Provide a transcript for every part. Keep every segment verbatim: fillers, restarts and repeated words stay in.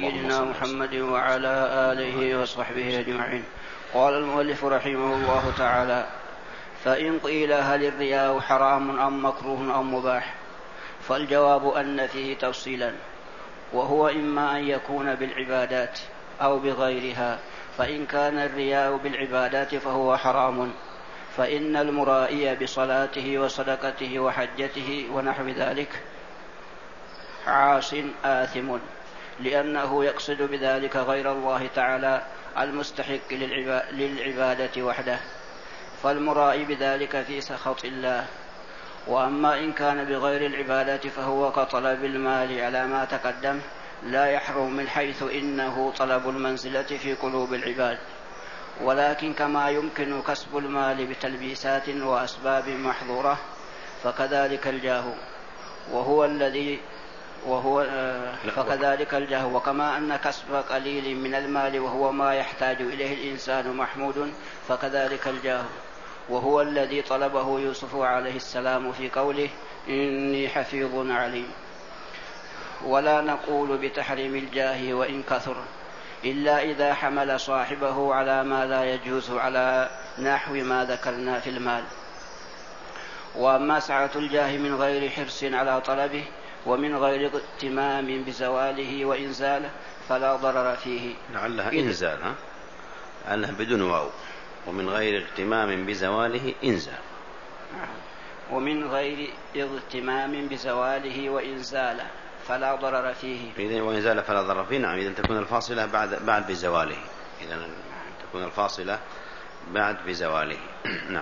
سيدنا محمد وعلى آله وصحبه أجمعين. قال المؤلف رحمه الله تعالى: فإن قيل هل الرياء حرام أم مكروه أم مباح؟ فالجواب أن فيه تفصيلا، وهو إما أن يكون بالعبادات أو بغيرها. فإن كان الرياء بالعبادات فهو حرام، فإن المرائي بصلاته وصدقته وحجته ونحو ذلك عاص آثم، لأنه يقصد بذلك غير الله تعالى المستحق للعبادة وحده، فالمرائي بذلك في سخط الله. وأما إن كان بغير العبادة فهو كطلب المال على ما تقدم، لا يحرم من حيث إنه طلب المنزلة في قلوب العباد، ولكن كما يمكن كسب المال بتلبيسات وأسباب محظورة فكذلك الجاه وهو الذي وهو فكذلك الجاه وكما أن كسب قليل من المال وهو ما يحتاج إليه الإنسان محمود، فكذلك الجاه وهو الذي طلبه يوسف عليه السلام في قوله إني حفيظ عليم. ولا نقول بتحريم الجاه وإن كثر، إلا إذا حمل صاحبه على ما لا يجوز على نحو ما ذكرنا في المال. وأما سعة الجاه من غير حرص على طلبه ومن غير اهتمام بزواله وإنزاله فلا ضرر فيه. لعلها إنزال، ها؟ لعلها بدون واو. ومن غير اهتمام بزواله إنزال. ومن غير اهتمام بزواله وإنزاله فلا ضرر فيه. إذن وإنزاله فلا ضرر فيه. نعم، إذن تكون الفاصلة بعد بعد بزواله. إذن تكون الفاصلة بعد بزواله. نعم.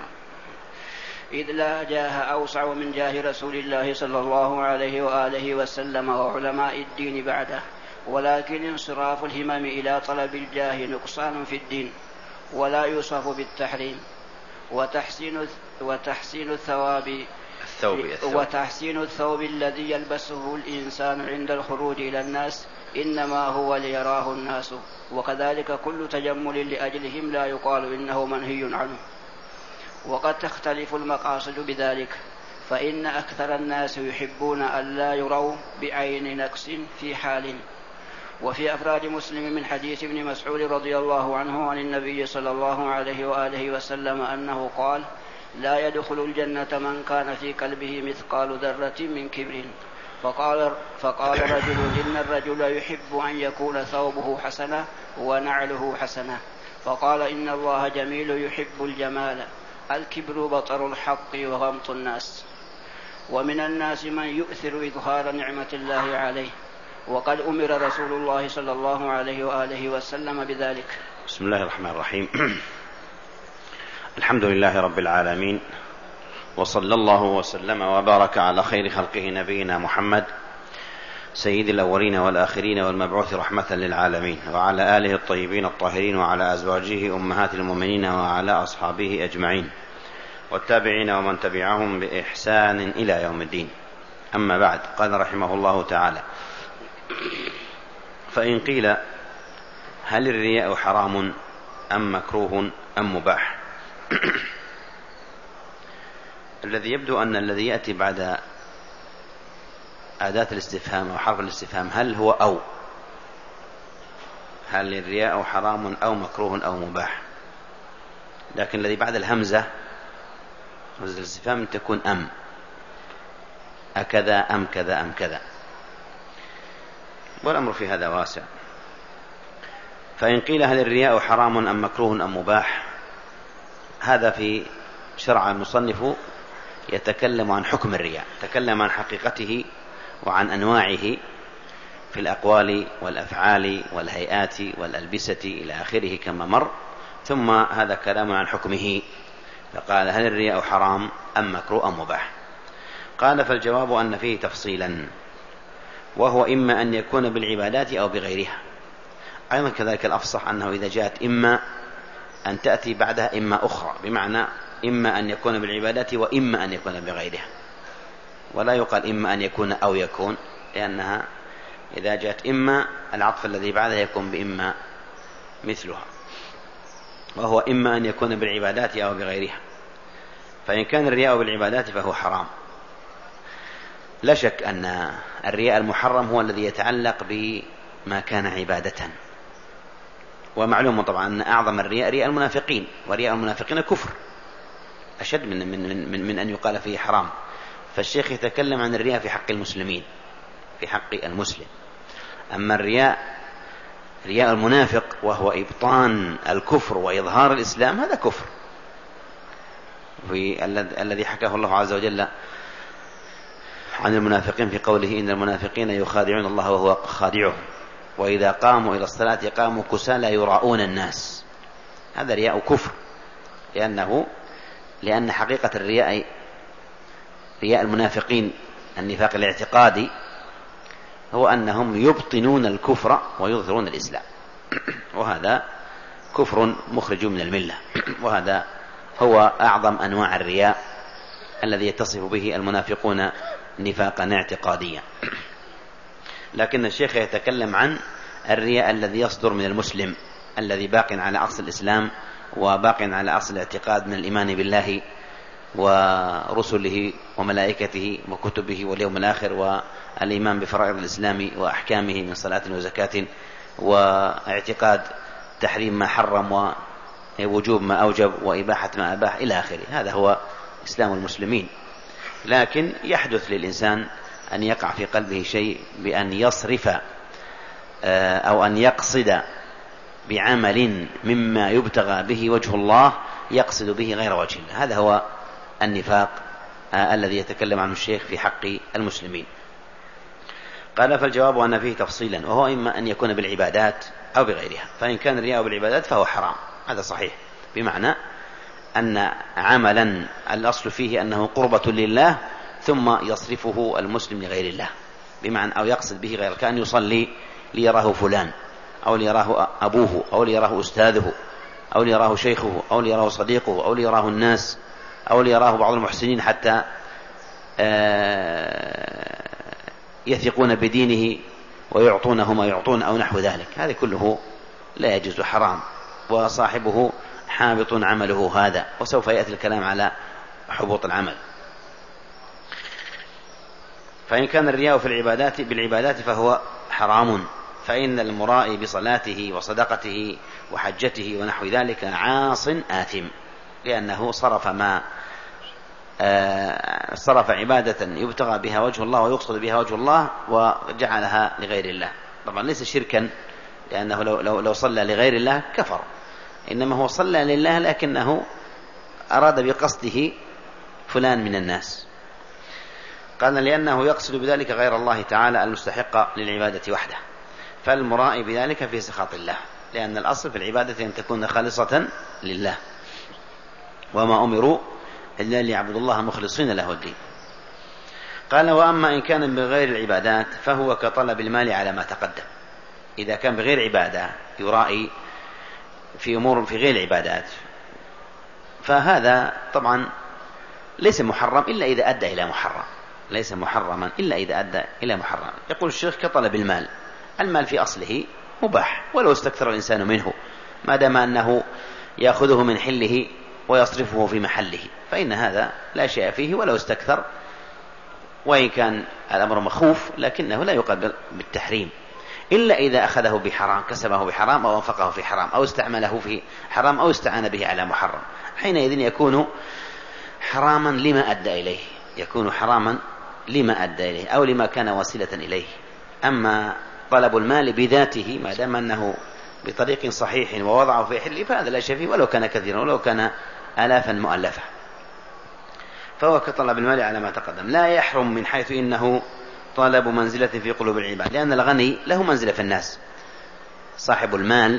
إذ لا جاه أوسع من جاه رسول الله صلى الله عليه وآله وسلم وعلماء الدين بعده، ولكن انصراف الهمم إلى طلب الجاه نقصان في الدين ولا يوصف بالتحريم. وتحسين وتحسين الثواب الثوب الثوب. وتحسين الثوب الذي يلبسه الإنسان عند الخروج إلى الناس إنما هو ليراه الناس، وكذلك كل تجمل لأجلهم لا يقال إنه منهي عنه. وقد تختلف المقاصد بذلك، فإن أكثر الناس يحبون أن لا يروا بعين نقص في حال. وفي أفراد مسلم من حديث ابن مسعود رضي الله عنه عن النبي صلى الله عليه وآله وسلم أنه قال: لا يدخل الجنة من كان في قلبه مثقال ذرة من كبر. فقال, فقال رجل: إن الرجل يحب أن يكون ثوبه حسنة ونعله حسنة. فقال: إن الله جميل يحب الجمال، الكبر بطر الحق وغمط الناس. ومن الناس من يؤثر إظهار نعمة الله عليه، وقد أمر رسول الله صلى الله عليه وآله وسلم بذلك. بسم الله الرحمن الرحيم. الحمد لله رب العالمين، وصلى الله وسلم وبارك على خير خلقه نبينا محمد سيد الأولين والآخرين والمبعوث رحمة للعالمين، وعلى آله الطيبين الطاهرين، وعلى أزواجه أمهات المؤمنين، وعلى أصحابه أجمعين، والتابعين ومن تبعهم بإحسان إلى يوم الدين. أما بعد، قال رحمه الله تعالى: فإن قيل هل الرياء حرام أم مكروه أم مباح؟ الذي يبدو أن الذي يأتي بعد أداة الاستفهام أو حرف الاستفهام هل هو أو، هل الرياء حرام أو مكروه أو مباح، لكن الذي بعد الهمزة همزة الاستفهام تكون أم، أكذا أم كذا أم كذا، والأمر في هذا واسع. فإن قيل هل الرياء حرام أم مكروه أم مباح، هذا في شرع المصنف يتكلم عن حكم الرياء، تكلم عن حقيقته وعن أنواعه في الأقوال والأفعال والهيئات والألبسة إلى آخره كما مر، ثم هذا كلام عن حكمه، فقال هل الرياء حرام أم مكروه أم مباح؟ قال: فالجواب أن فيه تفصيلا، وهو إما أن يكون بالعبادات أو بغيرها. أيضا كذلك الأفصح أنه إذا جاءت إما أن تأتي بعدها إما أخرى، بمعنى إما أن يكون بالعبادات وإما أن يكون بغيرها، ولا يقال إما أن يكون أو يكون، لأنها إذا جاءت إما العطف الذي بعدها يكون بإما مثلها، وهو إما أن يكون بالعبادات أو بغيرها. فإن كان الرياء بالعبادات فهو حرام. لا شك أن الرياء المحرم هو الذي يتعلق ما كان عبادة. ومعلوم طبعا أن أعظم الرياء رياء المنافقين، ورياء المنافقين كفر أشد من, من, من, من أن يقال فيه حرام. فالشيخ يتكلم عن الرياء في حق المسلمين، في حق المسلم. أما الرياء رياء المنافق وهو إبطان الكفر وإظهار الإسلام، هذا كفر. في الذي حكاه الله عز وجل عن المنافقين في قوله إن المنافقين يخادعون الله وهو خادعهم وإذا قاموا إلى الصلاة قاموا كسالى يراءون الناس. هذا رياء كفر، لأنه لأن حقيقة الرياء رياء المنافقين النفاق الاعتقادي هو أنهم يبطنون الكفر ويظهرون الإسلام، وهذا كفر مخرج من الملة، وهذا هو أعظم أنواع الرياء الذي يتصف به المنافقون نفاقا اعتقاديا. لكن الشيخ يتكلم عن الرياء الذي يصدر من المسلم الذي باق على أصل الإسلام وباق على أصل الاعتقاد من الإيمان بالله ورسله وملائكته وكتبه واليوم الآخر والإيمان بفرائض الإسلام وأحكامه من صلاة وزكاة واعتقاد تحريم ما حرم ووجوب ما أوجب وإباحة ما أباح إلى آخره. هذا هو إسلام المسلمين. لكن يحدث للإنسان أن يقع في قلبه شيء بأن يصرف أو أن يقصد بعمل مما يبتغى به وجه الله يقصد به غير وجه الله. هذا هو النفاق الذي يتكلم عنه الشيخ في حق المسلمين. قال فالجواب أن فيه تفصيلا، وهو إما أن يكون بالعبادات أو بغيرها. فإن كان الرياء بالعبادات فهو حرام، هذا صحيح، بمعنى أن عملا الأصل فيه أنه قربة لله ثم يصرفه المسلم لغير الله، بمعنى أو يقصد به غير، كأن يصلي ليراه فلان أو ليراه أبوه أو ليراه أستاذه أو ليراه شيخه أو ليراه صديقه أو ليراه الناس أو ليراه بعض المحسنين حتى يثقون بدينه ويعطونه ما يعطون أو نحو ذلك. هذا كله لا يجوز، حرام، وصاحبه حابط عمله هذا. وسوف يأتي الكلام على حبوط العمل. فإن كان الرياء في العبادات بالعبادات فهو حرام، فإن المرائي بصلاته وصدقته وحجته ونحو ذلك عاص آثم، لأنه صرف ما آه صرف عبادة يبتغى بها وجه الله ويقصد بها وجه الله وجعلها لغير الله. طبعا ليس شركا، لأنه لو, لو, لو صلى لغير الله كفر، إنما هو صلى لله لكنه أراد بقصده فلان من الناس. قال لأنه يقصد بذلك غير الله تعالى المستحق للعبادة وحده، فالمرائي بذلك في سخط الله، لأن الأصل في العبادة أن تكون خالصة لله، وما أمروا إلا ليعبدوا الله مخلصين له الدين. قال وأما إن كان بغير العبادات فهو كطلب المال على ما تقدم. إذا كان بغير عبادة يرائي في أمور في غير العبادات فهذا طبعا ليس محرم إلا إذا أدى إلى محرم، ليس محرما إلا إذا أدى إلى محرم. يقول الشيخ كطلب المال، المال في أصله مباح ولو استكثر الإنسان منه، ما دام أنه يأخذه من حله ويصرفه في محله فإن هذا لا شيء فيه ولو استكثر، وإن كان الأمر مخوف لكنه لا يقبل بالتحريم، إلا إذا أخذه بحرام، كسبه بحرام أو أنفقه في حرام أو استعمله في حرام أو استعان به على محرم، حينئذ يكون حراما لما أدى إليه، يكون حراما لما أدى إليه أو لما كان وسيلة إليه. أما طلب المال بذاته ما دام أنه بطريق صحيح ووضعه في حله فهذا لا شيء فيه ولو كان كثيرا ولو كان آلافا مؤلفة، فهو كطلب المال على ما تقدم. لا يحرم من حيث إنه طلب منزلة في قلوب العباد، لأن الغني له منزلة في الناس، صاحب المال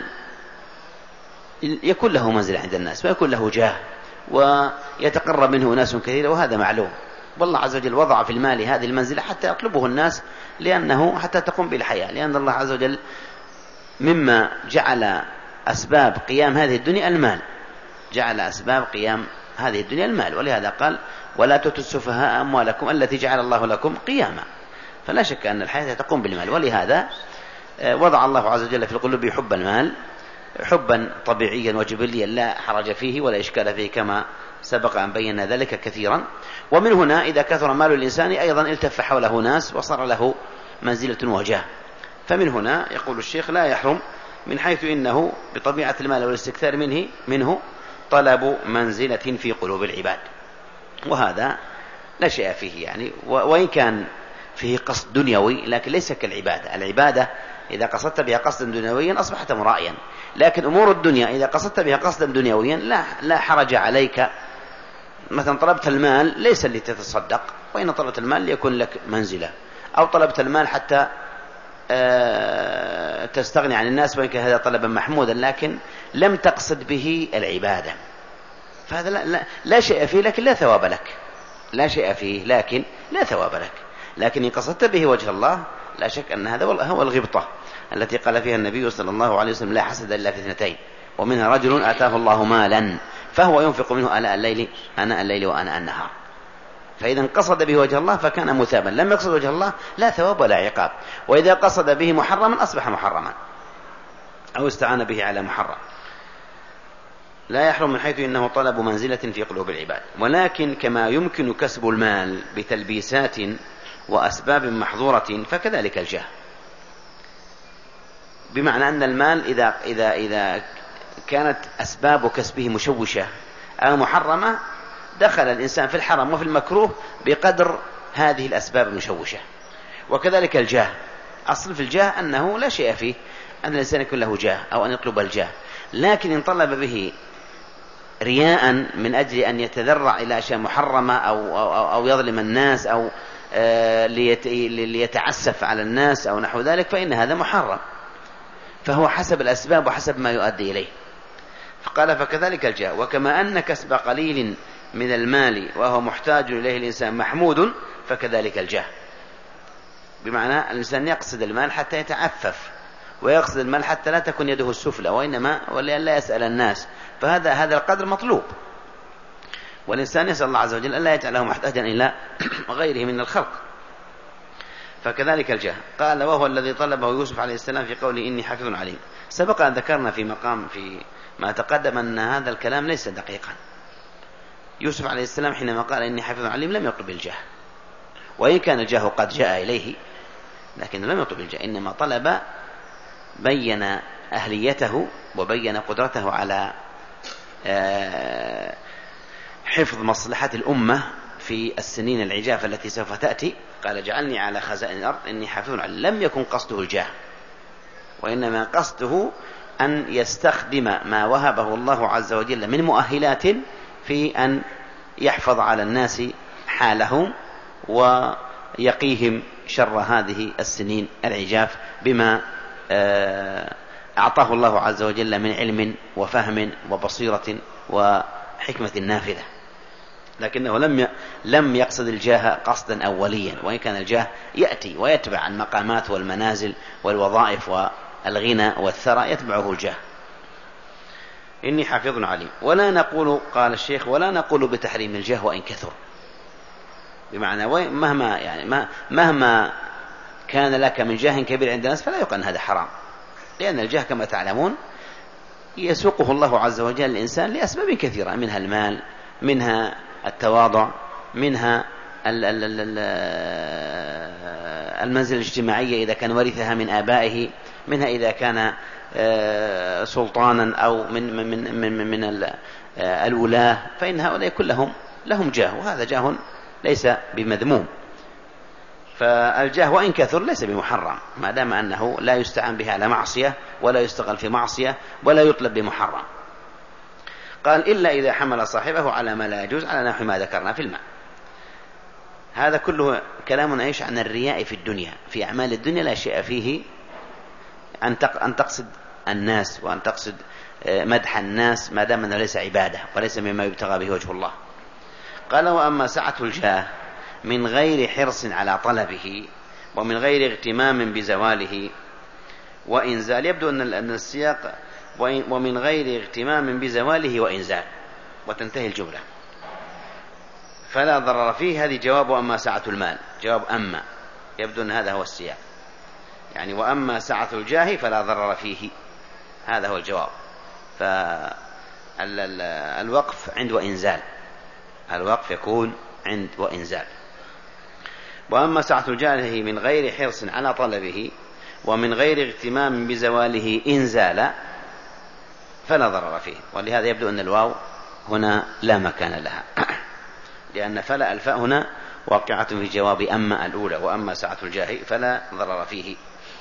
يكون له منزلة عند الناس ويكون له جاه ويتقرب منه ناس كثيرة، وهذا معلوم. والله عز وجل وضع في المال هذه المنزلة حتى يطلبه الناس، لأنه حتى تقوم بالحياة، لأن الله عز وجل مما جعل أسباب قيام هذه الدنيا المال، جعل أسباب قيام هذه الدنيا المال، ولهذا قال ولا تؤتوا السفهاء أموالكم التي جعل الله لكم قياما. فلا شك أن الحياة تقوم بالمال، ولهذا وضع الله عز وجل في القلوب حب المال حبا طبيعيا وجبليا لا حرج فيه ولا إشكال فيه، كما سبق أن بينا ذلك كثيرا. ومن هنا إذا كثر مال الإنسان أيضا التف حوله ناس وصار له منزلة وجاه، فمن هنا يقول الشيخ لا يحرم، من حيث إنه بطبيعة المال والاستكثار منه منه طلب منزلة في قلوب العباد، وهذا لا شيء فيه يعني، وإن كان فيه قصد دنيوي لكن ليس كالعبادة. العبادة إذا قصدت بها قصدا دنيويا أصبحت مرائيا، لكن أمور الدنيا إذا قصدت بها قصدا دنيويا لا, لا حرج عليك. مثلا طلبت المال ليس لتتصدق، وإن طلبت المال ليكون لك منزلة، أو طلبت المال حتى تستغني عن الناس، وإن كان هذا طلبا محمودا لكن لم تقصد به العبادة، فهذا لا, لا, لا شيء فيه لكن لا ثواب لك، لا شيء فيه لكن لا ثواب لك. لكن إن قصدت به وجه الله لا شك أن هذا هو الغبطة التي قال فيها النبي صلى الله عليه وسلم لا حسد إلا في اثنتين، ومنها رجل آتاه الله مالا فهو ينفق منه آناء الليل آناء الليل وآناء النهار. فإذا قصد به وجه الله فكان مثابا، لم يقصد وجه الله لا ثواب ولا عقاب. وإذا قصد به محرما أصبح محرما أو استعان به على محرم. لا يحرم من حيث إنه طلب منزلة في قلوب العباد، ولكن كما يمكن كسب المال بتلبيسات وأسباب محظورة فكذلك الجاه، بمعنى أن المال إذا, إذا, إذا كانت أسباب كسبه مشوشة أو محرمة دخل الإنسان في الحرام وفي المكروه بقدر هذه الأسباب المشوشة. وكذلك الجاه، أصل في الجاه أنه لا شيء فيه أن الإنسان يكون له جاه أو أن يطلب الجاه، لكن إن طلب به رياء من أجل أن يتذرع إلى أشياء محرمة أو, أو, أو يظلم الناس أو ليتعسف على الناس أو نحو ذلك فإن هذا محرم، فهو حسب الأسباب وحسب ما يؤدي إليه. فقال فكذلك الجاه، وكما أن كسب قليل من المال وهو محتاج إليه الإنسان محمود فكذلك الجاه، بمعنى الإنسان يقصد المال حتى يتعفف، ويقصد المال حتى لا تكون يده السفلى، وإنما لا يسأل الناس، فهذا هذا القدر مطلوب. والإنسان يسأل الله عز وجل ألا يجعله محتاجا إلى غيره من الخلق. فكذلك الجاه. قال وهو الذي طلبه يوسف عليه السلام في قوله إني حفيظ عليم. سبق أن ذكرنا في مقام في ما تقدم أن هذا الكلام ليس دقيقا. يوسف عليه السلام حينما قال إني حفيظ عليم لم يطلب الجاه، وإن كان الجاه قد جاء إليه لكن لم يطلب الجاه، إنما طلب بين أهليته وبين قدرته على حفظ مصلحة الأمة في السنين العجاف التي سوف تأتي. قال جعلني على خزائن الأرض إني حفيظ عليم. لم يكن قصده الجاه، وإنما قصده أن يستخدم ما وهبه الله عز وجل من مؤهلات في أن يحفظ على الناس حالهم ويقيهم شر هذه السنين العجاف بما أعطاه الله عز وجل من علم وفهم وبصيرة وحكمة نافذة. لكنه لم لم يقصد الجاه قصدا أوليا، وإن كان الجاه يأتي ويتبع المقامات والمنازل والوظائف والغنى والثرى يتبعه الجاه. إني حافظ عليم. ولا نقول، قال الشيخ، ولا نقول بتحريم الجاه وإن كثر، بمعنى مهما يعني مهما كان لك من جاه كبير عند الناس فلا يقال هذا حرام، لأن الجاه كما تعلمون يسوقه الله عز وجل الإنسان لأسباب كثيرة، منها المال، منها التواضع، منها المنزل الاجتماعية إذا كان ورثها من آبائه، منها إذا كان سلطانا أو من من من من الولاة، فإن هؤلاء كلهم لهم جاه، وهذا جاه ليس بمذموم. فالجاه وإن كثر ليس بمحرم ما دام أنه لا يستعان به على معصية ولا يستغل في معصية ولا يطلب بمحرم. قال إلا إذا حمل صاحبه على ما لا يجوز على نحو ما ذكرنا في الماء. هذا كله كلام يعيش عن الرياء في الدنيا، في أعمال الدنيا لا شيء فيه أن تقصد الناس وأن تقصد مدح الناس ما دام أنه ليس عبادة وليس مما يبتغى به وجه الله. قال وأما سعة الجاه من غير حرص على طلبه ومن غير اغتمام بزواله وإنزال، يبدو أن السياق ومن غير اغتمام بزواله وإنزال وتنتهي الجملة، فلا ضرر فيه. هذه جواب وأما سعة المال، جواب أما، يبدو أن هذا هو السياق، يعني وأما سعة الجاه فلا ضرر فيه، هذا هو الجواب. فالوقف عند وإنزال، الوقف يكون عند وإنزال. وأما سعة الجاه من غير حرص على طلبه ومن غير اغتمام بزواله إن زال فلا ضرر فيه. ولهذا يبدو أن الواو هنا لا مكان لها لأن فلا الفاء هنا واقعة في جواب أما الأولى، وأما سعة الجاه فلا ضرر فيه.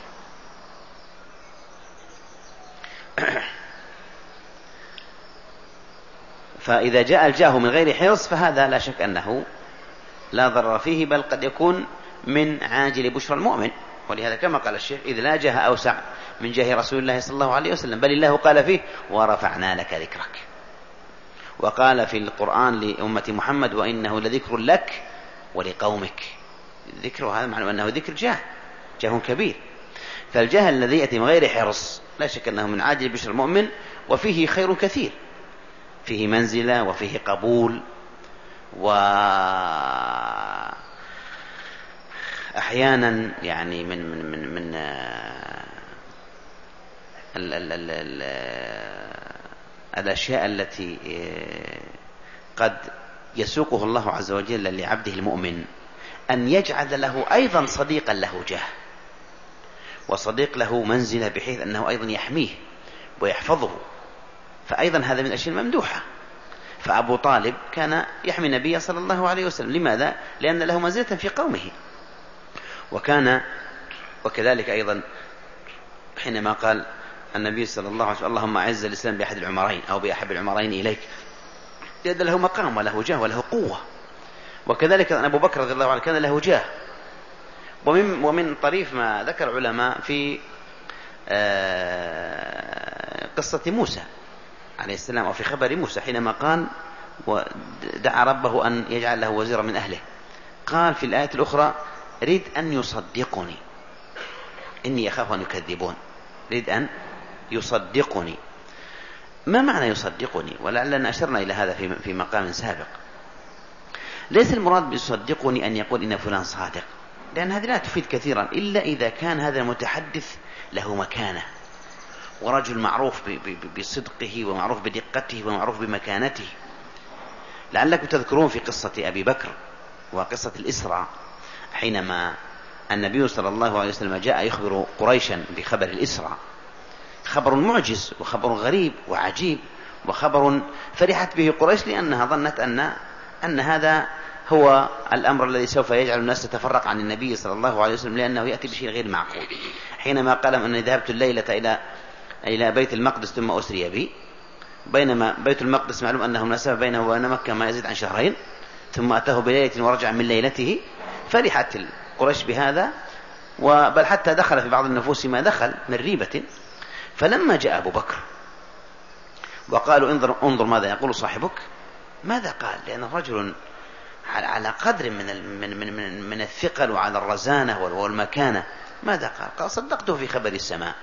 فإذا جاء الجاه من غير حرص فهذا لا شك أنه لا ضرر فيه، بل قد يكون من عاجل بشرى المؤمن. ولهذا كما قال الشيخ إذ لا جاه أوسع من جاه رسول الله صلى الله عليه وسلم، بل الله قال فيه ورفعنا لك ذكرك. وقال في القرآن لأمة محمد وإنه لذكر لك ولقومك. ذكر هذا معنى أنه ذكر جاه، جاه كبير. فالجاه الذي يأتي من غير حرص لا شك أنه من عاجل بشر المؤمن، وفيه خير كثير، فيه منزلة وفيه قبول، وأحيانا يعني من من من, من ال ال ال ال الأشياء التي قد يسوقه الله عز وجل لعبده المؤمن أن يجعل له أيضا صديقا له جاه وصديق له منزلة، بحيث أنه أيضا يحميه ويحفظه، فأيضا هذا من الأشياء الممدوحة. فأبو طالب كان يحمي النبي صلى الله عليه وسلم. لماذا؟ لأن له منزلة في قومه. وكان وكذلك أيضا حينما قال النبي صلى الله عليه وسلم اللهم أعز الإسلام بأحد العمرين أو بأحب العمرين إليك، لأن له مقام وله جاه وله قوة. وكذلك أبو بكر رضي الله عنه كان له جاه. ومن, ومن طريف ما ذكر العلماء في قصة موسى عليه السلام، أو في خبر موسى حينما قال ودعا ربه أن يجعل له وزيرا من أهله، قال في الآية الأخرى ريد أن يصدقني إني أخاف أن يكذبون. ريد أن يصدقني. ما معنى يصدقني؟ ولعلنا أشرنا إلى هذا في مقام سابق. ليس المراد بيصدقني أن يقول إن فلان صادق، لأن هذه لا تفيد كثيرا إلا إذا كان هذا المتحدث له مكانة، ورجل معروف بصدقه ومعروف بدقته ومعروف بمكانته. لعلكم تذكرون في قصة أبي بكر وقصة الإسراء، حينما النبي صلى الله عليه وسلم جاء يخبر قريشا بخبر الإسراء، خبر معجز وخبر غريب وعجيب، وخبر فرحت به قريش لأنها ظنت أن أن هذا هو الأمر الذي سوف يجعل الناس تتفرق عن النبي صلى الله عليه وسلم، لأنه يأتي بشيء غير معقول. حينما قال أنني ذهبت الليلة إلى إلى بيت المقدس ثم أسري بي، بينما بيت المقدس معلوم أنه مسافة بينه وبين مكة ما يزيد عن شهرين، ثم أتاه بليلة ورجع من ليلته. فرحت قريش بهذا، وبل حتى دخل في بعض النفوس ما دخل من ريبة. فلما جاء أبو بكر وقالوا انظر, انظر ماذا يقول صاحبك، ماذا قال؟ لأنه رجل على قدر من من من من الثقل وعلى الرزانة والمكانة. ماذا قال؟ قال صدقته في خبر السماء،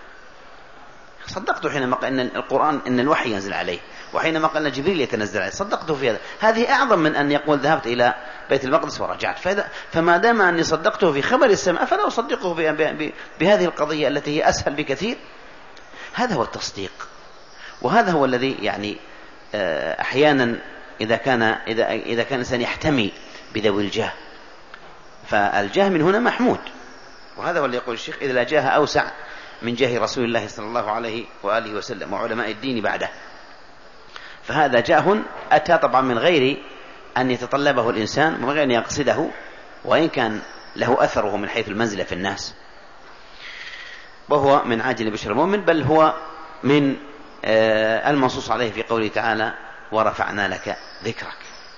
صدقته حينما قال إن القرآن إن الوحي ينزل عليه، وحينما قال إن جبريل يتنزل عليه، صدقته في هذا. هذه أعظم من أن يقول ذهبت إلى بيت المقدس ورجعت. فما دام أني صدقته في خبر السماء فلا أصدقه بهذه القضية التي هي أسهل بكثير. هذا هو التصديق، وهذا هو الذي يعني أحيانا إذا كان إذا إذا كان الإنسان يحتمي بذوي الجاه، فالجاه من هنا محمود. وهذا هو اللي يقول الشيخ إذا لا جاه أوسع من جاه رسول الله صلى الله عليه وآله وسلم وعلماء الدين بعده. فهذا جاه أتى طبعا من غير أن يتطلبه الإنسان، من غير أن يقصده، وإن كان له أثره من حيث المنزلة في الناس، وهو من عاجل بشر المؤمن، بل هو من المنصوص عليه في قوله تعالى ورفعنا لك ذكرك.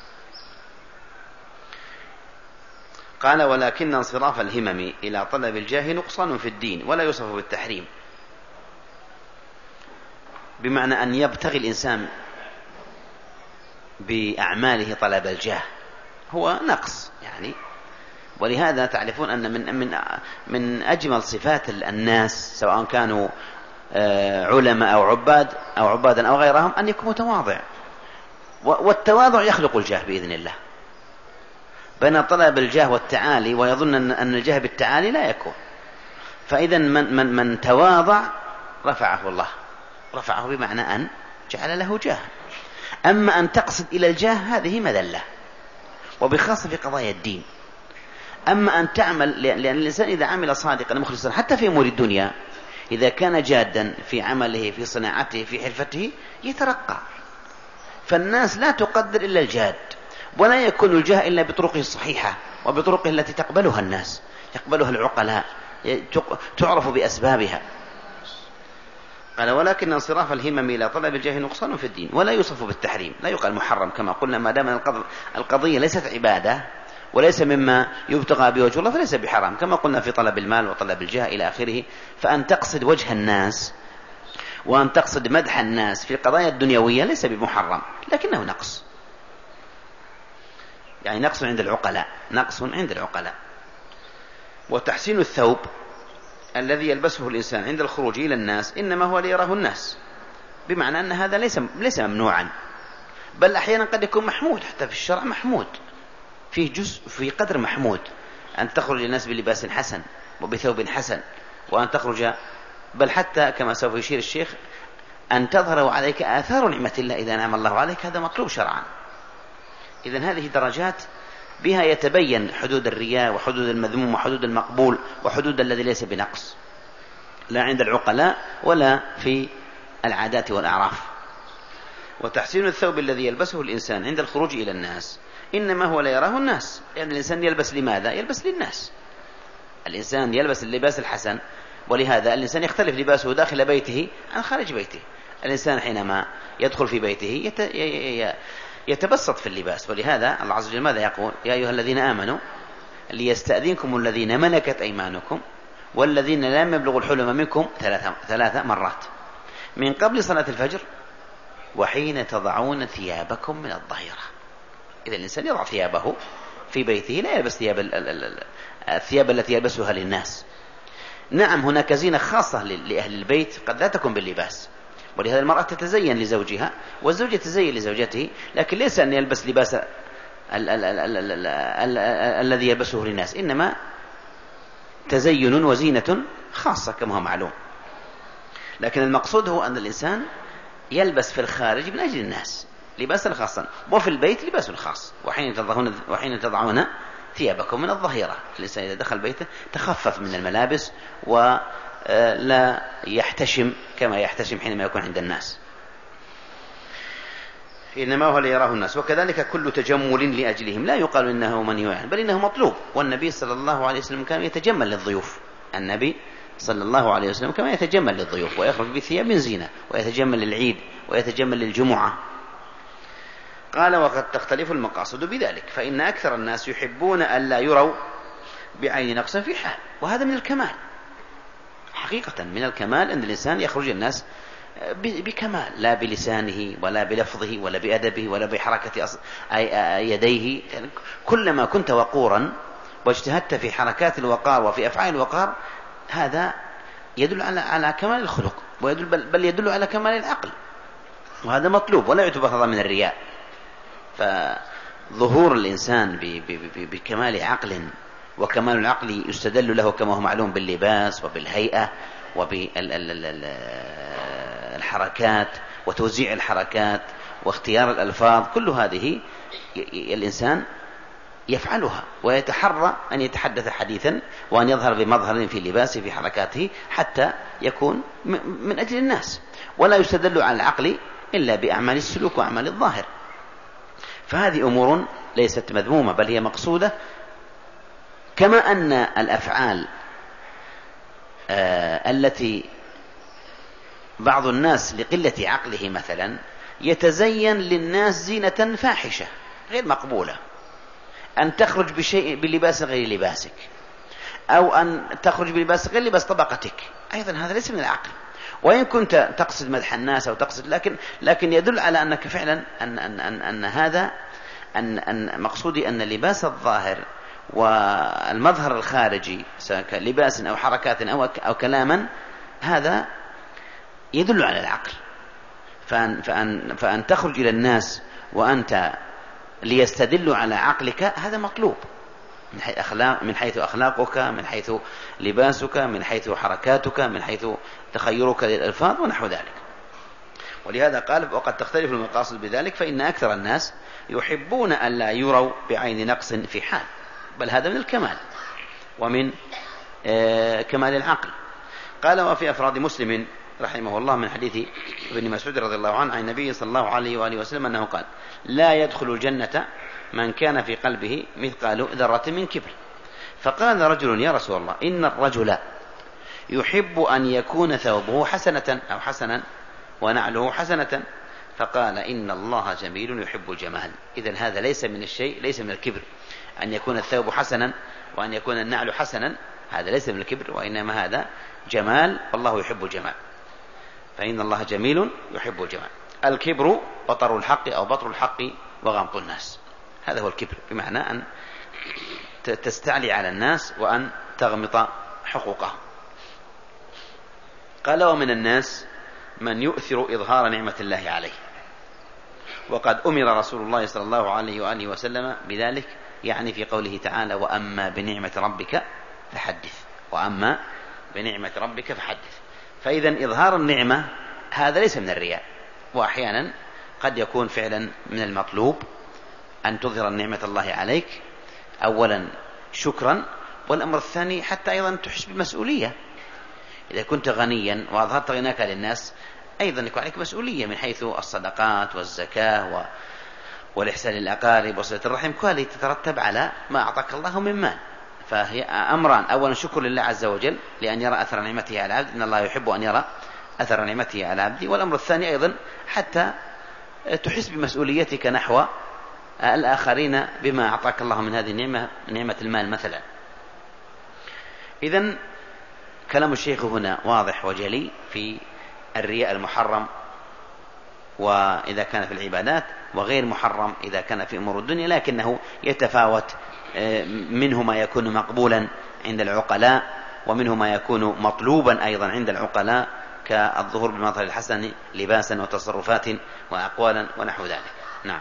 قال ولكن انصراف الهمم إلى طلب الجاه نقصان في الدين ولا يوصف بالتحريم، بمعنى أن يبتغي الإنسان بأعماله طلب الجاه هو نقص يعني. ولهذا تعرفون أن من من من أجمل صفات الناس سواء كانوا علماء أو عباد أو عبادا أو غيرهم أن يكون متواضع، والتواضع يخلق الجاه بإذن الله. بين طلب الجاه والتعالي ويظن أن الجاه بالتعالي لا يكون. فإذا من, من, من تواضع رفعه الله، رفعه بمعنى أن جعل له جاه. أما أن تقصد إلى الجاه هذه مذلة، وبخاصة في قضايا الدين. أما أن تعمل، لأن الإنسان إذا عمل صادقا مخلصا حتى في أمور الدنيا، إذا كان جادا في عمله في صناعته في حرفته يترقى. فالناس لا تقدر إلا الجاد، ولا يكون الجاه إلا بطرقه الصحيحة وبطرقه التي تقبلها الناس، يقبلها العقلاء، تعرف بأسبابها. قال: ولكن انصراف الهمم إلى طلب الجاه نقصان في الدين، ولا يوصف بالتحريم، لا يقال محرم كما قلنا، ما دام القضية ليست عبادة وليس مما يبتغى بوجه الله فليس بحرام، كما قلنا في طلب المال وطلب الجاه إلى آخره. فأن تقصد وجه الناس وأن تقصد مدح الناس في القضايا الدنيوية ليس بمحرم، لكنه نقص، يعني نقص عند العقلاء، نقص عند العقلاء. وتحسين الثوب الذي يلبسه الإنسان عند الخروج إلى الناس إنما هو ليراه الناس، بمعنى أن هذا ليس ليس ممنوعا، بل أحيانا قد يكون محمود، حتى في الشرع محمود، فيه جزء في قدر محمود، أن تخرج الناس بلباس حسن وبثوب حسن، وأن تخرج، بل حتى كما سوف يشير الشيخ أن تظهر عليك آثار نعمة الله إذا نعم الله عليك، هذا مطلوب شرعا. إذن هذه درجات بها يتبين حدود الرياء وحدود المذموم وحدود المقبول وحدود الذي ليس بنقص، لا عند العقلاء ولا في العادات والأعراف. وتحسين الثوب الذي يلبسه الإنسان عند الخروج إلى الناس إنما هو لا يراه الناس، يعني الإنسان يلبس لماذا؟ يلبس للناس. الإنسان يلبس اللباس الحسن، ولهذا الإنسان يختلف لباسه داخل بيته عن خارج بيته. الإنسان حينما يدخل في بيته يتبسط في اللباس، ولهذا الله عز وجل ماذا يقول؟ يا أيها الذين آمنوا ليستأذنكم الذين ملكت أيمانكم والذين لم يبلغوا الحلم منكم ثلاث ثلاث مرات من قبل صلاة الفجر وحين تضعون ثيابكم من الظهيرة. إذا الإنسان يضع ثيابه في بيته، لا يلبس ثياب الثياب التي يلبسها للناس. نعم هناك زينة خاصة لأهل البيت قد لا تكون باللباس، ولهذا المرأة تتزين لزوجها والزوج يتزين لزوجته، لكن ليس أن يلبس لباس الذي يلبسه للناس، إنما تزين وزينة خاصة كما هو معلوم. لكن المقصود هو أن الإنسان يلبس في الخارج من أجل الناس لباسا خاصا، وفي البيت لباس خاص. وحين تضعون وحين تضعون ثيابكم من الظهيرة، الإنسان إذا دخل بيته تخفف من الملابس ولا يحتشم كما يحتشم حينما يكون عند الناس، إنما هو ليراه الناس. وكذلك كل تجمل لأجلهم لا يقال إنه منهي، بل إنه مطلوب. والنبي صلى الله عليه وسلم كان يتجمل للضيوف، النبي صلى الله عليه وسلم كما يتجمل للضيوف ويخرج بثياب من زينة، ويتجمل للعيد ويتجمل للجمعة. قال: وقد تختلف المقاصد بذلك، فإن أكثر الناس يحبون ألا يروا بعين نقص في حال، وهذا من الكمال حقيقة، من الكمال أن الإنسان يخرج الناس بكمال، لا بلسانه ولا بلفظه ولا بأدبه ولا بحركة يديه. كلما كنت وقورا واجتهدت في حركات الوقار وفي أفعال الوقار، هذا يدل على على كمال الخلق، ويدل بل, بل يدل على كمال العقل، وهذا مطلوب ولا يعتبر هذا من الرياء. فظهور الإنسان بكمال عقل، وكمال العقل يستدل له كما هو معلوم باللباس وبالهيئة وبالحركات وتوزيع الحركات واختيار الألفاظ، كل هذه الإنسان يفعلها ويتحرى أن يتحدث حديثا وأن يظهر بمظهر في لباسه في حركاته حتى يكون من أجل الناس، ولا يستدل على العقل إلا بأعمال السلوك وأعمال الظاهر. فهذه أمور ليست مذمومة بل هي مقصودة، كما أن الأفعال آه التي بعض الناس لقلة عقله مثلا يتزين للناس زينة فاحشة غير مقبولة، أن تخرج بشيء بلباس غير لباسك، أو أن تخرج بلباس غير لباس طبقتك، أيضا هذا ليس من العقل. وإن كنت تقصد مدح الناس أو تقصد، لكن لكن يدل على أنك فعلا أن أن أن, أن هذا أن أن مقصودي أن لباس الظاهر والمظهر الخارجي سواء لباس أو حركات أو أو كلاما، هذا يدل على العقل. فأن فأن فأن تخرج إلى الناس وأنت ليستدلوا على عقلك، هذا مطلوب من حيث أخلاق، من حيث أخلاقك، من حيث لباسك، من حيث حركاتك، من حيث تخيرك للألفاظ ونحو ذلك. ولهذا قال: وقد تختلف المقاصد بذلك، فإن أكثر الناس يحبون أن لا يروا بعين نقص في حال، بل هذا من الكمال. ومن كمال العقل. قال وفي أفراد مسلم رحمه الله من حديث ابن مسعود رضي الله عنه عن النبي صلى الله عليه وآله وسلم أنه قال لا يدخل الجنة من كان في قلبه مثقال ذرة من كبر. فقال رجل يا رسول الله إن الرجل يحب أن يكون ثوبه حسنة أو حسنا ونعله حسنة. فقال إن الله جميل يحب الجمال. إذن هذا ليس من الشيء، ليس من الكبر أن يكون الثوب حسنا وأن يكون النعل حسنا، هذا ليس من الكبر، وإنما هذا جمال، والله يحب الجمال. فإن الله جميل يحب الجمال. الكبر بطر الحق أو بطر الحق وغمط الناس، هذا هو الكبر، بمعنى أن تستعلي على الناس وأن تغمط حقوقهم. قال ومن الناس من يؤثر إظهار نعمة الله عليه، وقد أمر رسول الله صلى الله عليه وآله وسلم بذلك، يعني في قوله تعالى وأما بنعمة ربك فحدث، وأما بنعمة ربك فحدث. فإذا إظهار النعمة هذا ليس من الرياء، وأحيانا قد يكون فعلا من المطلوب أن تظهر النعمة الله عليك أولا شكرا، والأمر الثاني حتى أيضا تحس بالمسؤولية. إذا كنت غنيا وأظهرت غناك للناس أيضا يكون عليك مسؤولية من حيث الصدقات والزكاة و... والإحسان للأقارب وصلة الرحم، كل تترتب على ما أعطاك الله من مال. فهي أمران، أولا شكر لله عز وجل لأن يرى أثر نعمته على العبد، إن الله يحب أن يرى أثر نعمته على العبد. والأمر الثاني أيضا حتى تحس بمسؤوليتك نحو الآخرين بما أعطاك الله من هذه النعمة، نعمة المال مثلا. إذن كلام الشيخ هنا واضح وجلي في الرياء المحرم، وإذا كان في العبادات، وغير محرم إذا كان في أمور الدنيا، لكنه يتفاوت، منه ما يكون مقبولا عند العقلاء، ومنه ما يكون مطلوبا أيضا عند العقلاء، كالظهور بالمظهر الحسن لباسا وتصرفات وأقوالا ونحو ذلك. نعم.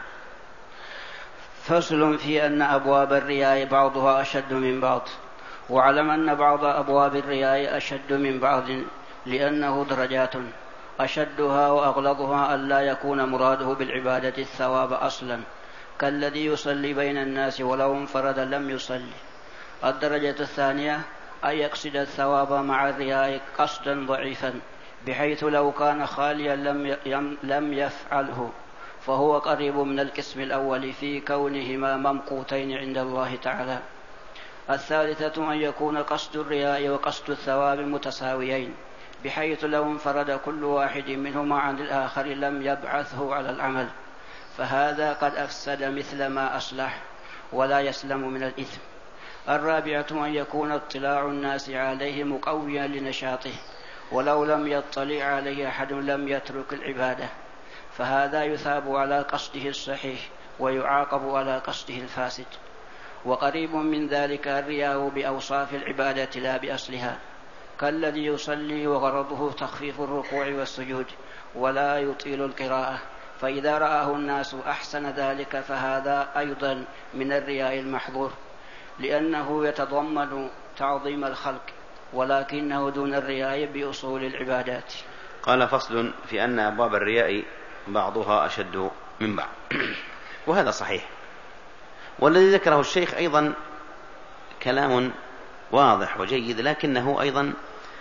فصل في أن أبواب الرياء بعضها أشد من بعض، واعلم أن بعض أبواب الرياء أشد من بعض لأنه درجات، أشدها وأغلظها أن لا يكون مراده بالعبادة الثواب أصلا، كالذي يصلي بين الناس ولو انفرد لم يصلي. الدرجة الثانية أن يقصد الثواب مع الرياء قصدا ضعيفا، بحيث لو كان خاليا لم لم يفعله، فهو قريب من القسم الأول في كونهما ممقوتين عند الله تعالى. الثالثة أن يكون قصد الرياء وقصد الثواب متساويين، بحيث لو انفرد كل واحد منهما عن الآخر لم يبعثه على العمل، فهذا قد أفسد مثل ما أصلح ولا يسلم من الإثم. الرابعة أن يكون اطلاع الناس عليه مقويا لنشاطه، ولو لم يطلع عليه أحد لم يترك العبادة، فهذا يثاب على قصده الصحيح ويعاقب على قصده الفاسد. وقريب من ذلك الرياء بأوصاف العبادة لا بأصلها، كالذي يصلي وغرضه تخفيف الركوع والسجود ولا يطيل القراءة، فإذا رآه الناس أحسن ذلك فهذا أيضا من الرياء المحظور، لأنه يتضمن تعظيم الخلق، ولكنه دون الرياء بأصول العبادات. قال فصل في أن أبواب الرياء بعضها أشد من بعض، وهذا صحيح. والذي ذكره الشيخ أيضا كلام واضح وجيد، لكنه أيضا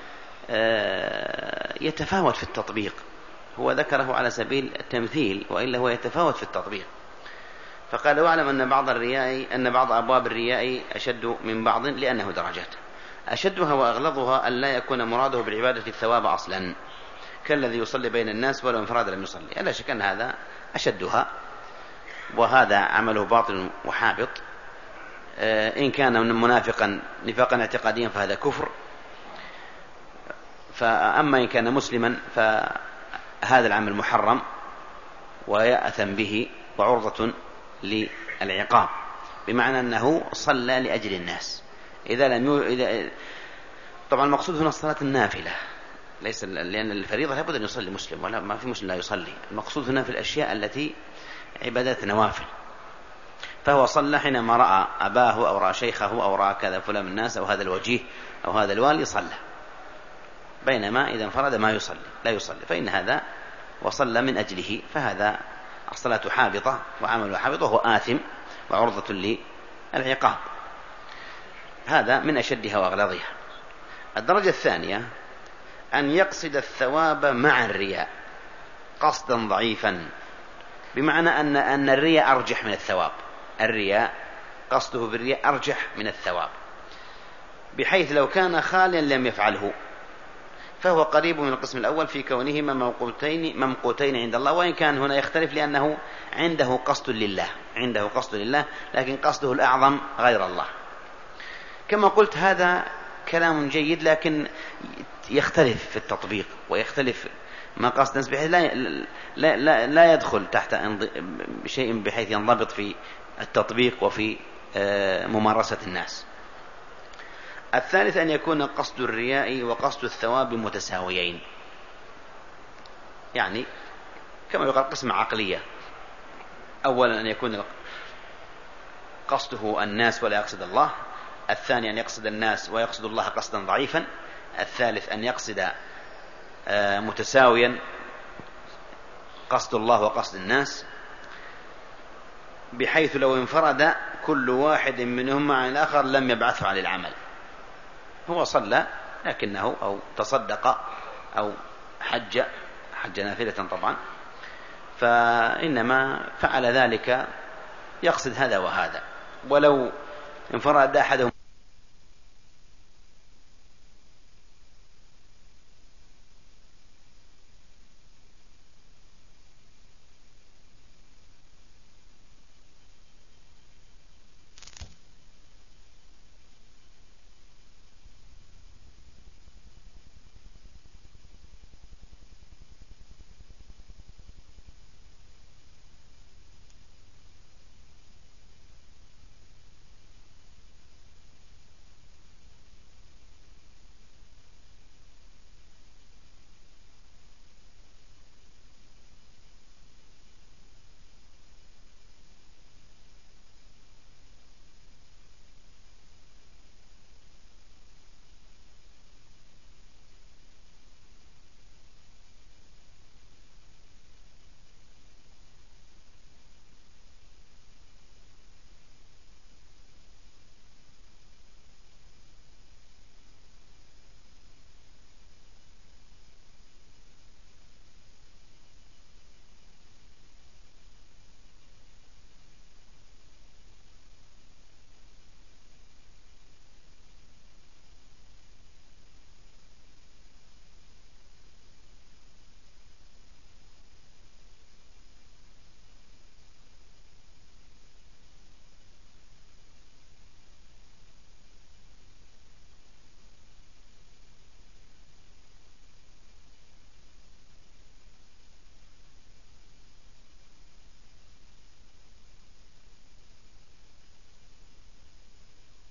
يتفاوت في التطبيق. هو ذكره على سبيل التمثيل، وإلا هو يتفاوت في التطبيق. فقال واعلم أن بعض الرياء أن بعض أبواب الرياء أشد من بعض لأنه درجات، أشدها وأغلظها أن لا يكون مراده بالعبادة الثواب أصلا، كالذي يصلي بين الناس ولو انفراد لم يصلي. لا شك أن هذا أشدها، وهذا عمله باطل وحابط. إن كان منافقا نفاقا اعتقاديا فهذا كفر، فأما إن كان مسلما فهذا العمل محرم ويأثم به وعرضة للعقاب، بمعنى أنه صلى لأجل الناس. إذا لم ي... إذا... طبعا المقصود هنا الصلاة النافلة، ليس لأن الفريضة لابد أن يصلي مسلم، ولا ما في مسلم لا يصلي. المقصود هنا في الأشياء التي عبادات نوافل. فهو صلى حينما رأى أباه أو رأى شيخه أو رأى كذا فلان من الناس أو هذا الوجيه أو هذا الوالي صلى، بينما إذا انفرد ما يصلي لا يصلي، فإن هذا وصلى من أجله، فهذا الصلاة حابطة وعمله حابط وهو آثم وعرضة للعقاب. هذا من أشدها وأغلظها. الدرجة الثانية أن يقصد الثواب مع الرياء قصدا ضعيفا، بمعنى أن أن الرياء أرجح من الثواب، الرياء قصده بالرياء أرجح من الثواب، بحيث لو كان خاليا لم يفعله، فهو قريب من القسم الأول في كونهما ممقوتين ممقوتين عند الله، وإن كان هنا يختلف لأنه عنده قصد لله، عنده قصد لله لكن قصده الأعظم غير الله. كما قلت هذا كلام جيد، لكن يختلف في التطبيق ويختلف ما قصد الناس، بحيث لا, لا, لا, لا يدخل تحت شيء بحيث ينضبط في التطبيق وفي ممارسة الناس. الثالث أن يكون قصد الرياء وقصد الثواب متساويين، يعني كما يقال قسمة عقلية. أولا أن يكون قصده الناس ولا يقصد الله، الثاني أن يقصد الناس ويقصد الله قصدا ضعيفا، الثالث أن يقصد متساويا قصد الله وقصد الناس، بحيث لو انفرد كل واحد منهما عن الآخر لم يبعثه عن العمل. هو صلى لكنه أو تصدق أو حج حج نافلة طبعا، فإنما فعل ذلك يقصد هذا وهذا، ولو انفرد أحدهم